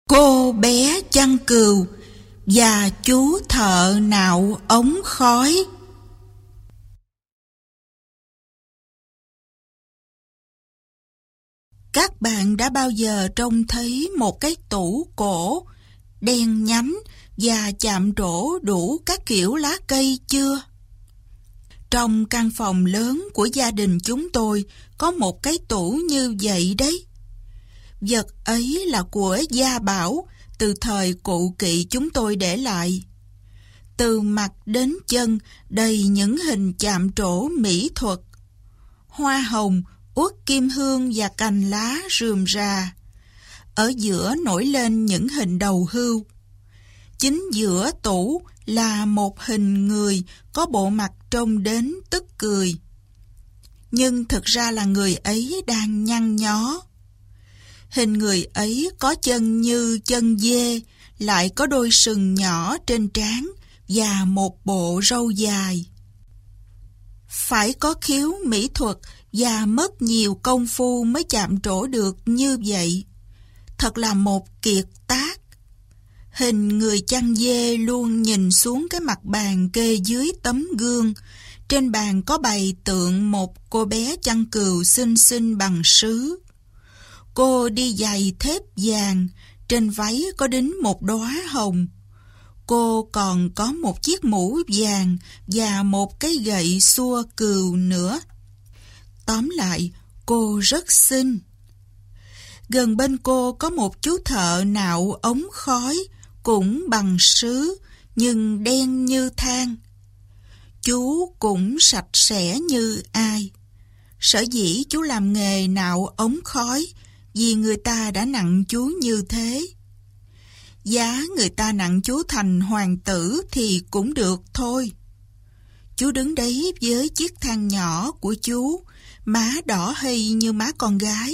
Cô bé chăn cừu và chú thợ nạo ống khói. Các bạn đã bao giờ trông thấy một cái tủ cổ đen nhánh và chạm trổ đủ các kiểu lá cây chưa? Trong căn phòng lớn của gia đình chúng tôi có một cái tủ như vậy đấy. Vật ấy là của gia bảo từ thời cụ kỵ chúng tôi để lại. Từ mặt đến chân đầy những hình chạm trổ mỹ thuật. Hoa hồng, uất kim hương và cành lá rườm rà. Ở giữa nổi lên những hình đầu hươu. Chính giữa tủ là một hình người có bộ mặt trông đến tức cười. Nhưng thực ra là người ấy đang nhăn nhó. Hình người ấy có chân như chân dê, lại có đôi sừng nhỏ trên trán và một bộ râu dài. Phải có khiếu mỹ thuật và mất nhiều công phu mới chạm trổ được như vậy. Thật là một kiệt tác. Hình người chăn dê luôn nhìn xuống cái mặt bàn kê dưới tấm gương. Trên bàn có bày tượng một cô bé chăn cừu xinh xinh bằng sứ. Cô đi giày thép vàng, trên váy có đính một đóa hồng. Cô còn có một chiếc mũ vàng và một cái gậy xua cừu nữa. Tóm lại, cô rất xinh. Gần bên cô có một chú thợ nạo ống khói, cũng bằng sứ, nhưng đen như than. Chú cũng sạch sẽ như ai. Sở dĩ chú làm nghề nạo ống khói, vì người ta đã nặng chú như thế. Giá người ta nặng chú thành hoàng tử thì cũng được thôi. Chú đứng đấy với chiếc thang nhỏ của chú, má đỏ hây như má con gái.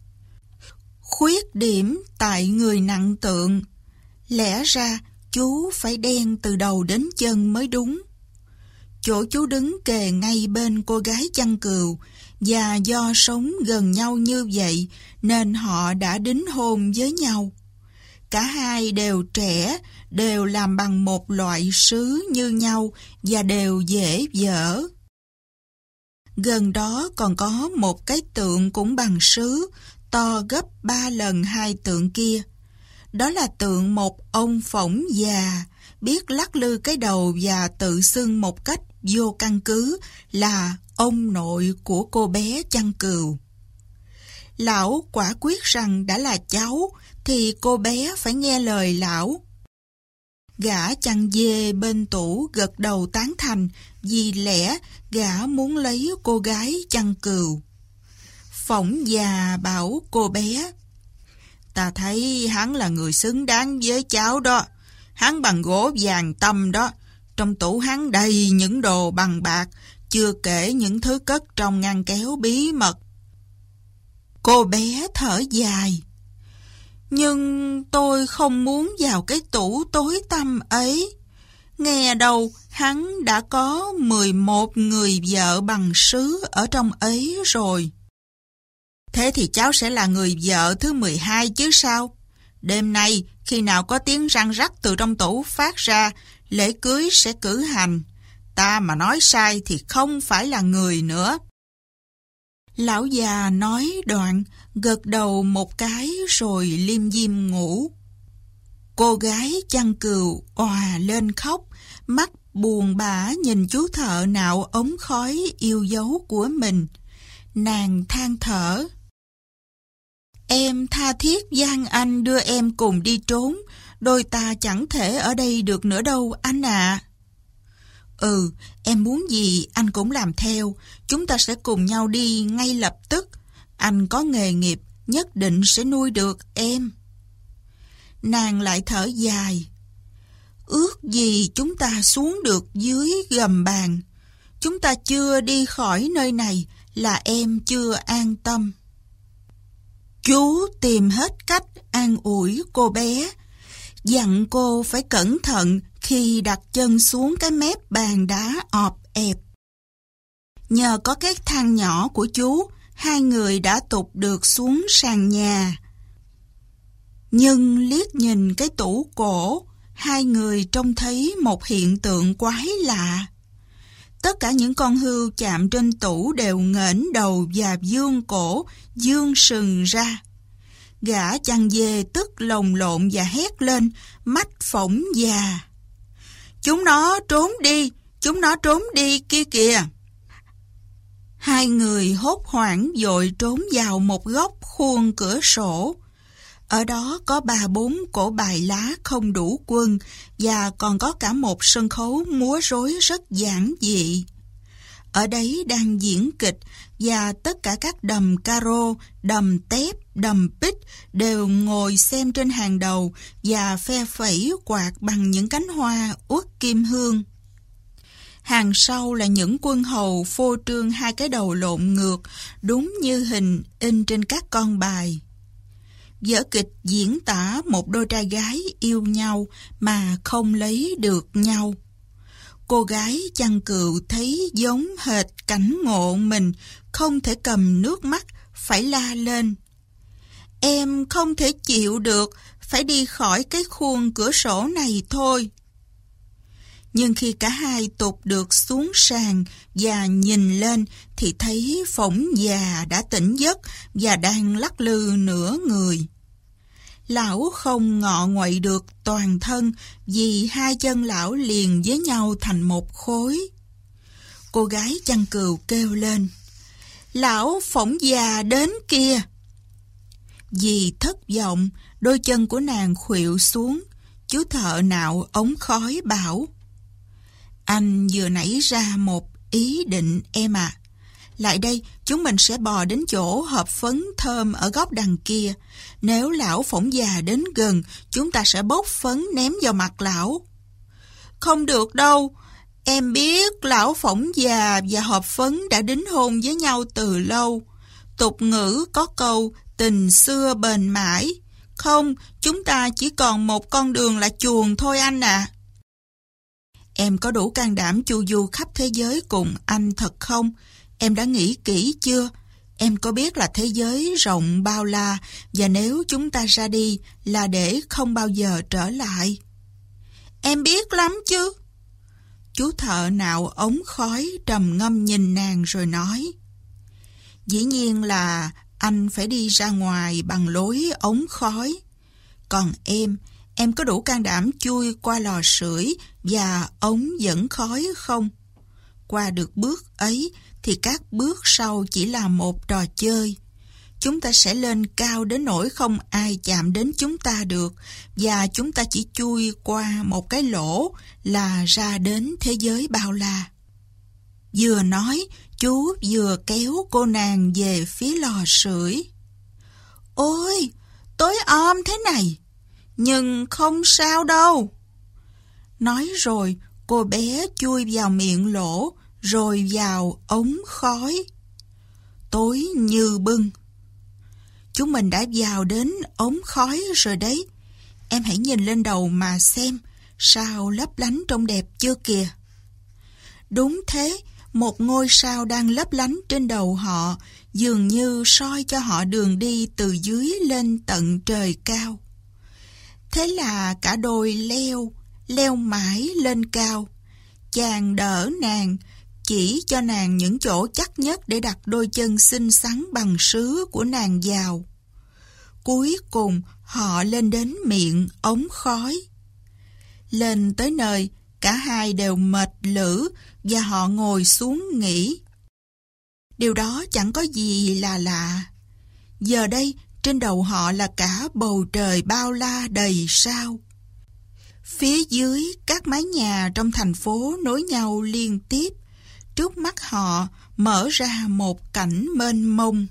Khuyết điểm tại người nặng tượng, lẽ ra chú phải đen từ đầu đến chân mới đúng. Chỗ chú đứng kề ngay bên cô gái chăn cừu, và do sống gần nhau như vậy nên họ đã đính hôn với nhau. Cả hai đều trẻ, đều làm bằng một loại sứ như nhau và đều dễ dở. Gần đó còn có một cái tượng cũng bằng sứ, to gấp 3 lần hai tượng kia. Đó là tượng một ông phỏng già, biết lắc lư cái đầu và tự xưng một cách vô căn cứ là ông nội của cô bé chăn cừu. Lão quả quyết rằng đã là cháu thì cô bé phải nghe lời lão. Gã chăn dê bên tủ gật đầu tán thành, vì lẽ gã muốn lấy cô gái chăn cừu. Phỏng già bảo cô bé: "Ta thấy hắn là người xứng đáng với cháu đó. Hắn bằng gỗ vàng tăm đó. Trong tủ hắn đầy những đồ bằng bạc, chưa kể những thứ cất trong ngăn kéo bí mật." Cô bé thở dài: "Nhưng tôi không muốn vào cái tủ tối tăm ấy. Nghe đâu hắn đã có 11 người vợ bằng sứ ở trong ấy rồi." "Thế thì cháu sẽ là người vợ thứ 12 chứ sao? Đêm nay khi nào có tiếng răng rắc từ trong tủ phát ra, lễ cưới sẽ cử hành. Ta mà nói sai thì không phải là người nữa." Lão già nói đoạn, gật đầu một cái rồi lim dim ngủ. Cô gái chăn cừu òa lên khóc, mắt buồn bã nhìn chú thợ nạo ống khói yêu dấu của mình. Nàng than thở: "Em tha thiết van anh đưa em cùng đi trốn, đôi ta chẳng thể ở đây được nữa đâu anh ạ." "Ừ, em muốn gì anh cũng làm theo, chúng ta sẽ cùng nhau đi ngay lập tức. Anh có nghề nghiệp, nhất định sẽ nuôi được em." Nàng lại thở dài: "Ước gì chúng ta xuống được dưới gầm bàn. Chúng ta chưa đi khỏi nơi này là em chưa an tâm." Chú tìm hết cách an ủi cô bé, dặn cô phải cẩn thận khi đặt chân xuống cái mép bàn đá ọp ẹp. Nhờ có cái thang nhỏ của chú, hai người đã tụt được xuống sàn nhà. Nhưng liếc nhìn cái tủ cổ, hai người trông thấy một hiện tượng quái lạ. Tất cả những con hươu chạm trên tủ đều nghển đầu và dương cổ, dương sừng ra. Gã chăn dê tức lồng lộn và hét lên, mắt phỏng già. Chúng nó trốn đi kia kìa. Hai người hốt hoảng vội trốn vào một góc khuôn cửa sổ. Ở đó có 3-4 cổ bài lá không đủ quân và còn có cả một sân khấu múa rối rất giản dị. Ở đấy đang diễn kịch và tất cả các đầm caro, đầm tép, đầm pích đều ngồi xem trên hàng đầu và phe phẩy quạt bằng những cánh hoa uất kim hương. Hàng sau là những quân hầu phô trương hai cái đầu lộn ngược, đúng như hình in trên các con bài. Vở kịch diễn tả một đôi trai gái yêu nhau mà không lấy được nhau. Cô gái chăn cừu thấy giống hệt cảnh ngộ mình, không thể cầm nước mắt, phải la lên. Em không thể chịu được, phải đi khỏi cái khuôn cửa sổ này thôi. Nhưng khi cả hai tụt được xuống sàn và nhìn lên thì thấy phỏng già đã tỉnh giấc và đang lắc lư nửa người. Lão không ngọ nguậy được toàn thân vì hai chân lão liền với nhau thành một khối. Cô gái chăn cừu kêu lên, lão phỏng già đến kia. Vì thất vọng, đôi chân của nàng khuỵu xuống. Chú thợ nạo ống khói bảo, anh vừa nảy ra một ý định em ạ. Lại đây, chúng mình sẽ bò đến chỗ hộp phấn thơm ở góc đằng kia. Nếu lão phỏng già đến gần, chúng ta sẽ bốc phấn ném vào mặt lão. Không được đâu. Em biết lão phỏng già và hộp phấn đã đính hôn với nhau từ lâu. Tục ngữ có câu tình xưa bền mãi. Không, chúng ta chỉ còn một con đường là chuồng thôi anh ạ. Em có đủ can đảm chu du khắp thế giới cùng anh thật không? Em đã nghĩ kỹ chưa? Em có biết là thế giới rộng bao la và nếu chúng ta ra đi là để không bao giờ trở lại? Em biết lắm chứ. Chú thợ nạo ống khói trầm ngâm nhìn nàng rồi nói, dĩ nhiên là anh phải đi ra ngoài bằng lối ống khói. Còn em có đủ can đảm chui qua lò sưởi và ống dẫn khói không? Qua được bước ấy thì các bước sau chỉ là một trò chơi. Chúng ta sẽ lên cao đến nỗi không ai chạm đến chúng ta được và chúng ta chỉ chui qua một cái lỗ là ra đến thế giới bao la. Vừa nói, chú vừa kéo cô nàng về phía lò sưởi. Ôi, tối om thế này, nhưng không sao đâu. Nói rồi, cô bé chui vào miệng lỗ, rồi vào ống khói. Tối như bưng. Chúng mình đã vào đến ống khói rồi đấy. Em hãy nhìn lên đầu mà xem, sao lấp lánh trông đẹp chưa kìa. Đúng thế, một ngôi sao đang lấp lánh trên đầu họ, dường như soi cho họ đường đi từ dưới lên tận trời cao. Thế là cả đôi leo mãi lên cao. Chàng đỡ nàng, chỉ cho nàng những chỗ chắc nhất để đặt đôi chân xinh xắn bằng sứ của nàng vào. Cuối cùng họ lên đến miệng ống khói. Lên tới nơi, cả hai đều mệt lử và họ ngồi xuống nghỉ. Điều đó chẳng có gì là lạ. Giờ đây, trên đầu họ là cả bầu trời bao la đầy sao. Phía dưới, các mái nhà trong thành phố nối nhau liên tiếp. Trước mắt họ mở ra một cảnh mênh mông.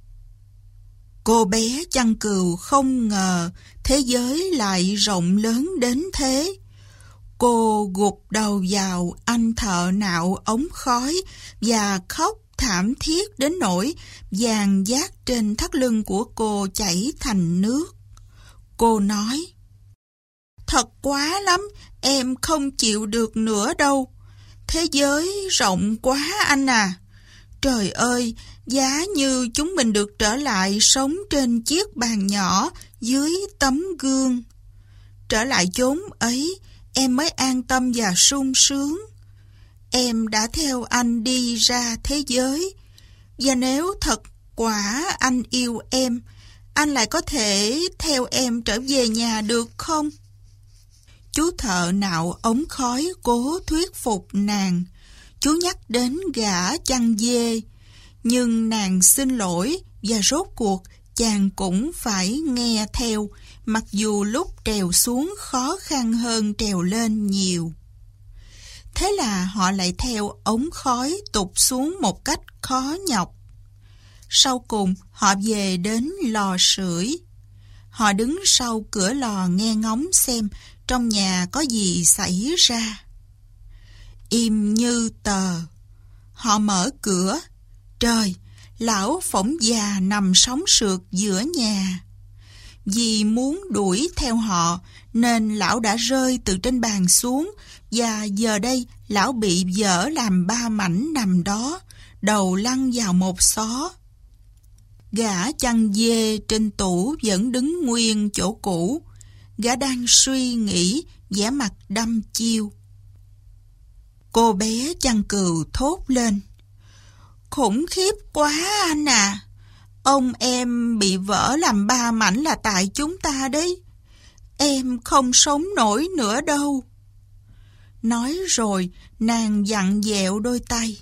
Cô bé chăn cừu không ngờ thế giới lại rộng lớn đến thế. Cô gục đầu vào anh thợ nạo ống khói và khóc thảm thiết đến nỗi vàng dát trên thắt lưng của cô chảy thành nước. Cô nói, thật quá lắm, em không chịu được nữa đâu. Thế giới rộng quá anh à. Trời ơi, Giá như chúng mình được trở lại sống trên chiếc bàn nhỏ dưới tấm gương. Trở lại chốn ấy, em mới an tâm và sung sướng. Em đã theo anh đi ra thế giới, và nếu thật quả anh yêu em, anh lại có thể theo em trở về nhà được không? Chú thợ nạo ống khói cố thuyết phục nàng. Chú nhắc đến gã chăn dê, nhưng nàng xin lỗi và rốt cuộc chàng cũng phải nghe theo, mặc dù lúc trèo xuống khó khăn hơn trèo lên nhiều. Thế là họ lại theo ống khói tụt xuống một cách khó nhọc. Sau cùng họ về đến lò sưởi. Họ đứng sau cửa lò nghe ngóng xem trong nhà có gì xảy ra. Im như tờ. Họ mở cửa. Trời, lão phỏng già nằm sóng sượt giữa nhà. Vì muốn đuổi theo họ nên lão đã rơi từ trên bàn xuống, và giờ đây lão bị vỡ làm 3 mảnh nằm đó, đầu lăn vào một xó. Gã chăn dê trên tủ vẫn đứng nguyên chỗ cũ. Gã đang suy nghĩ, vẻ mặt đăm chiêu. Cô bé chăn cừu thốt lên. Khủng khiếp quá anh à! Ông em bị vỡ làm 3 mảnh là tại chúng ta đấy. Em không sống nổi nữa đâu. Nói rồi, nàng vặn vẹo đôi tay.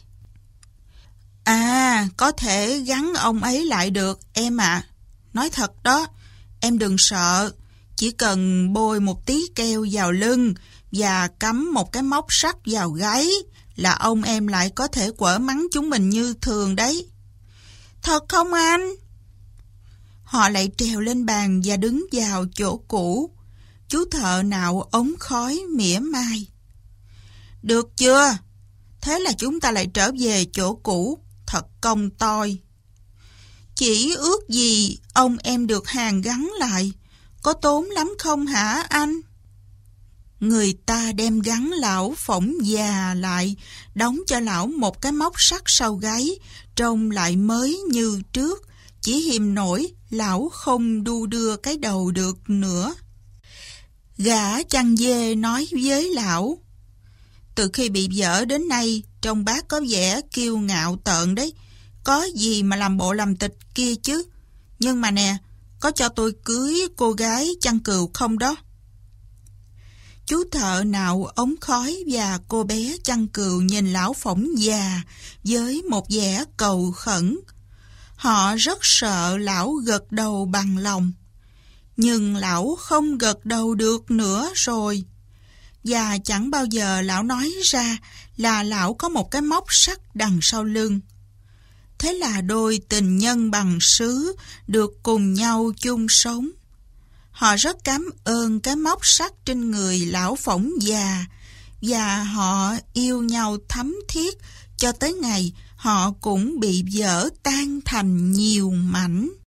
À, có thể gắn ông ấy lại được, em ạ. Nói thật đó, em đừng sợ. Chỉ cần bôi một tí keo vào lưng và cắm một cái móc sắt vào gáy là ông em lại có thể quở mắng chúng mình như thường đấy. Thật không anh? Họ lại trèo lên bàn và đứng vào chỗ cũ. Chú thợ nạo ống khói mỉa mai. Được chưa? Thế là chúng ta lại trở về chỗ cũ. Thật công tôi. Chỉ ước gì ông em được hàn gắn lại. Có tốn lắm không hả anh? Người ta đem gắn lão phỏng già lại, đóng cho lão một cái móc sắt sau gáy, trông lại mới như trước. Chỉ hiềm nổi lão không đu đưa cái đầu được nữa. Gã chăn dê nói với lão. Từ khi bị vỡ đến nay, trông bác có vẻ kiêu ngạo tợn đấy. Có gì mà làm bộ làm tịch kia chứ. Nhưng mà nè, có cho tôi cưới cô gái chăn cừu không đó? Chú thợ nạo ống khói và cô bé chăn cừu nhìn lão phỏng già với một vẻ cầu khẩn. Họ rất sợ lão gật đầu bằng lòng. Nhưng lão không gật đầu được nữa rồi. Và chẳng bao giờ lão nói ra là lão có một cái móc sắt đằng sau lưng. Thế là đôi tình nhân bằng sứ được cùng nhau chung sống. Họ rất cảm ơn cái móc sắt trên người lão phỏng già, và họ yêu nhau thắm thiết cho tới ngày họ cũng bị vỡ tan thành nhiều mảnh.